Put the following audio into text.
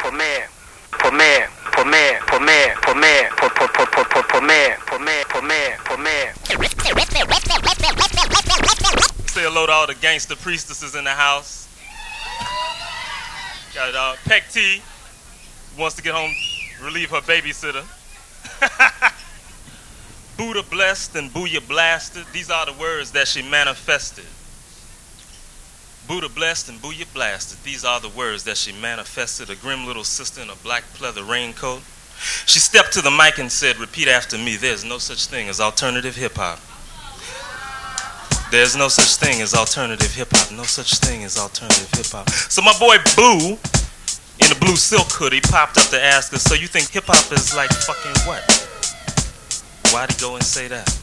Say hello to all the gangster priestesses in the house. Got Peck T, wants to get home, relieve her babysitter. Buddha blessed and Booyah blasted. These are the words that she manifested. Buddha blessed and Booyah blasted. These are the words that she manifested. A grim little sister in a black pleather raincoat. She stepped to the mic and said, "Repeat after me. There's no such thing as alternative hip-hop. There's no such thing as alternative hip-hop. No such thing as alternative hip-hop." So my boy Boo, in the blue silk hoodie, popped up to ask us, "So you think hip-hop is like fucking what?" Why'd he go and say that?